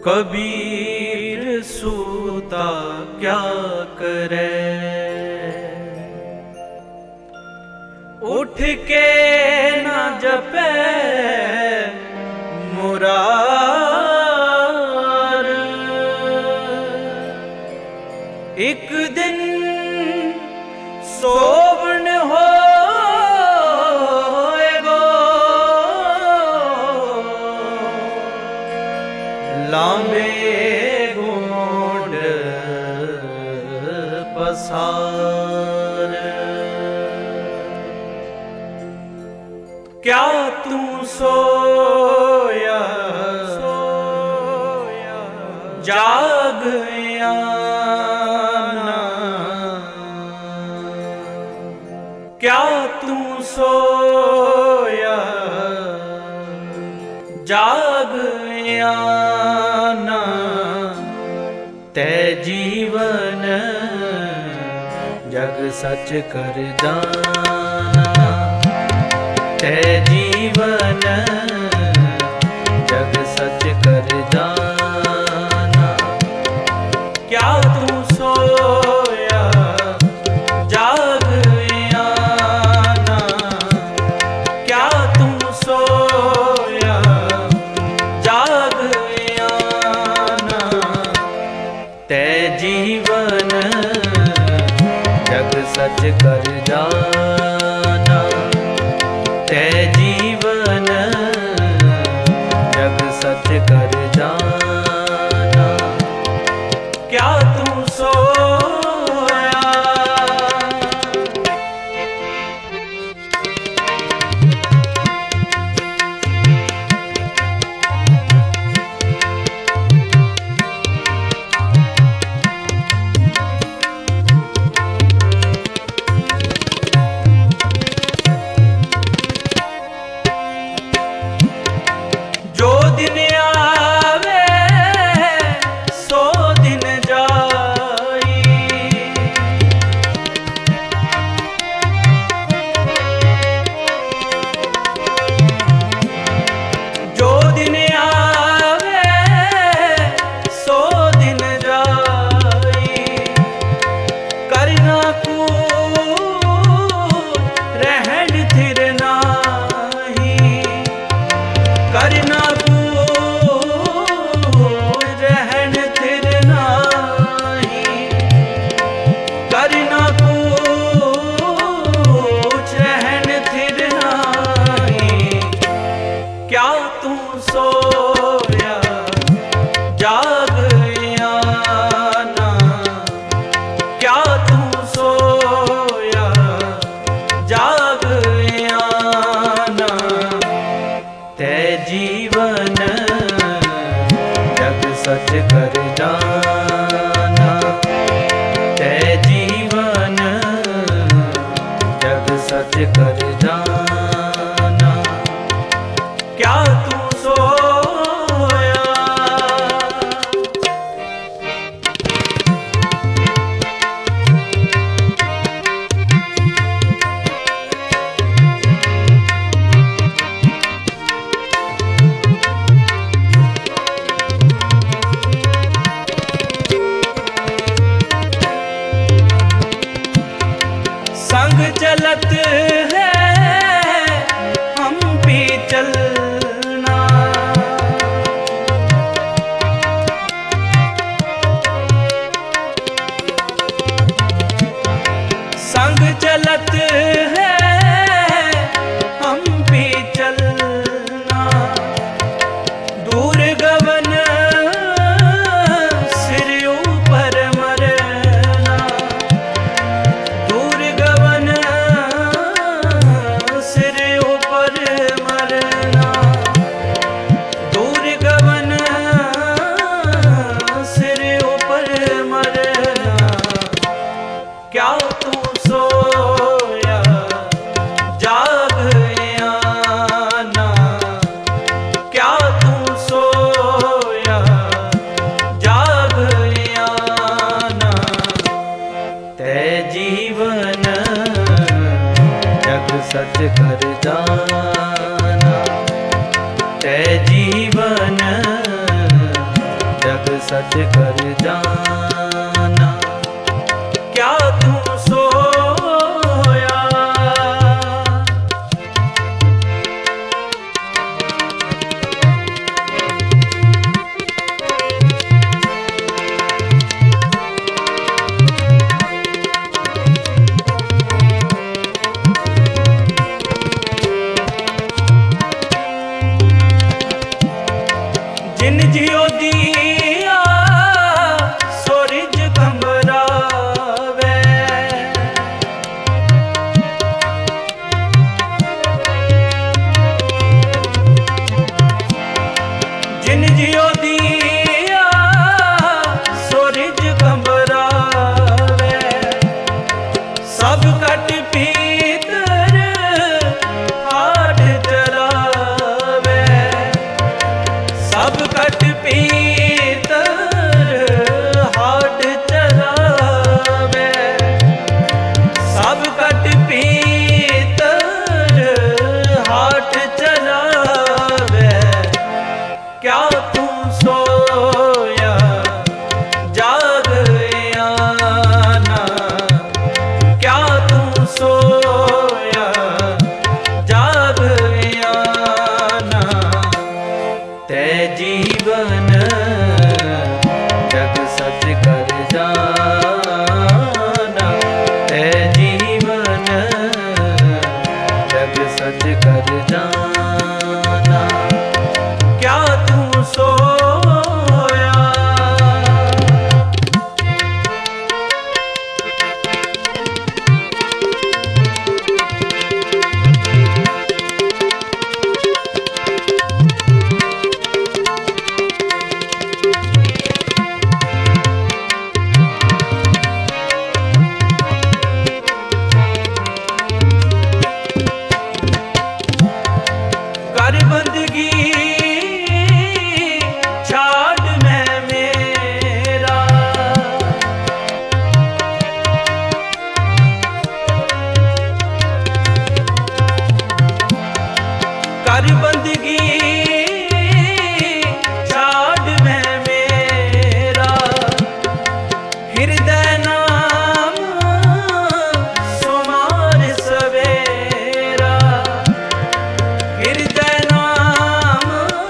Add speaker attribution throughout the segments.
Speaker 1: कबीर सूता क्या करे, उठ के ना जपे मुरार। एक दिन सोवण होएगो, लांबे गोंड पसार। क्या तू सोया जाग आना, क्या तू सोया जाग आना। ते जीवन जग सच कर जाना, ते जीवन जग सच कर जाना। क्या तू सोया जाग आना, क्या तू सोया जाग आना। ते जीवन जग सच कर जाना, ते जीवन जग सच कर जाना। क्या तू सोया जो दिन आवे सो दिन जाई, जो दिन आवे सो दिन जाई। करना को रहन थिर नाही, करना को रहन थिर नाही, करना को रहन थिर नाही। क्या तू सोया जाग आना, क्या तू सोया जाग आना। ते जीवन जग सच कर जाना, ते जीवन जग सच कर जाना। क्या तू सोया संग चलत है हम भी चलना, संग चलत है हम भी चलना। दूर गवन सिर ऊपर मरना, दूर गवन सिर ऊपर मरना, दूर गवन सिर ऊपर मरना। क्या तू सोया जाग आना, क्या तू सोया जाग आना। ते जीवन जग सच कर जाना, ते जीवन जग सच कर जाना, क्या तू सोया। जिन जियो दिया सूरज घमरावे, जिन जियो दिया सूरज घमरावे, सब कट पीतर हाड चरावे, सब कट पीतर हाड चरावे, सब कट पीतर हाड चरावे, क्या तू सोया जाग आना, क्या तू सोया जाग आना, ते जीवन जग सच कर जाना, ते जीवन जग सच कर जाना, क्या तू सोया। कर बंदगी छाड़ मैं मेरा, कर बंदगी छाड़ मैं मेरा, हृदय नाम सुमार सवेरा, हृदय नाम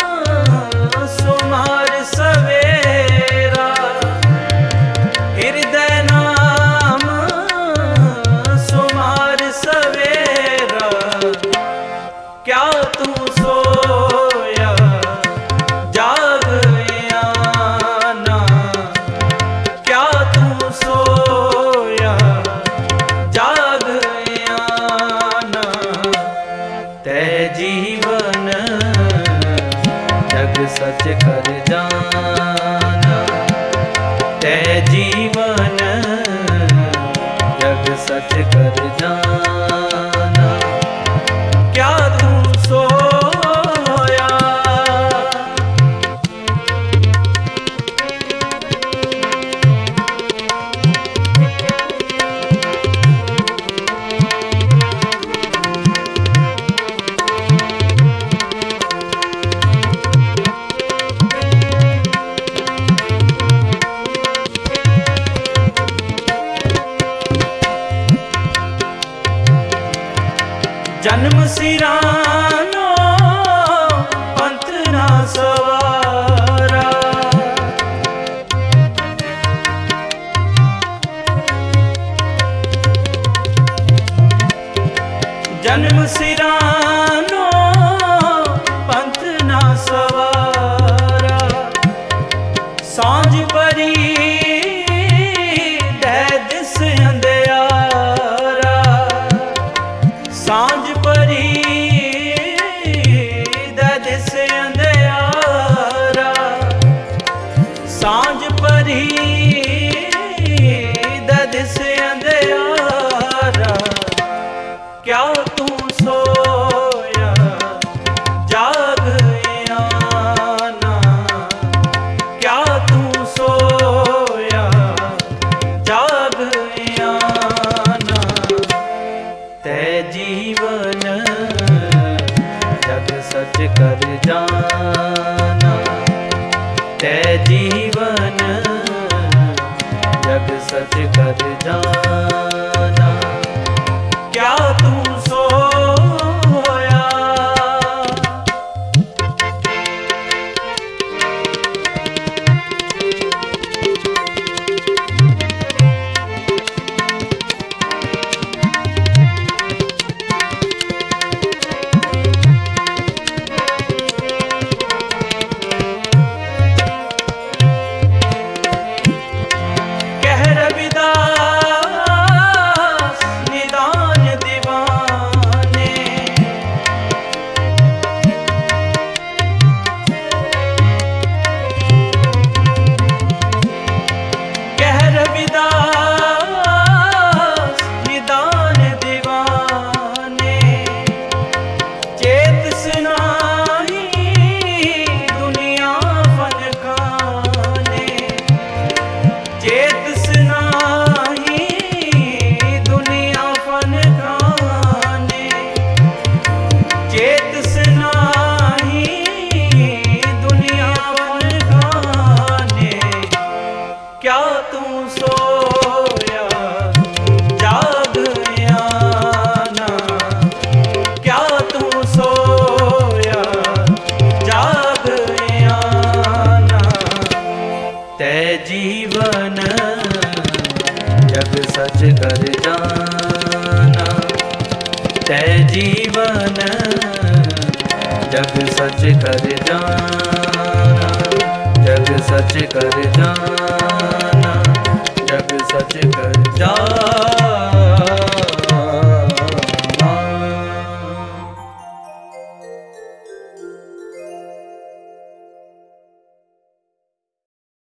Speaker 1: सुमार सवेरा, हृदय नाम सुमार सवेरा, क्या तू सोया जाग आना, क्या तू सोया जाग आना, ते जीवन जग सच कर जाना, ते जीवन जग सच कर जाना, क्या तू सोया। जन्म सिरानो पंथ ना सवारा, जन्म सिरानो पंथ ना सवारा, सांझ परी दै दिस अंधियारा, सांझ परी दै दिस अंधियारा, सांझ परी दै दिस अंधियारा, क्या तू सोया जाग आना, क्या तू सोया जाग आना, ते जीवन जग सच कर जाना, तै जीवन जग सच कर जाना। क्या तू सोया जीवन जग सच कर जाना। तै जीवन जग सच कर जाना। जग सच कर जाना। जग सच कर जाना।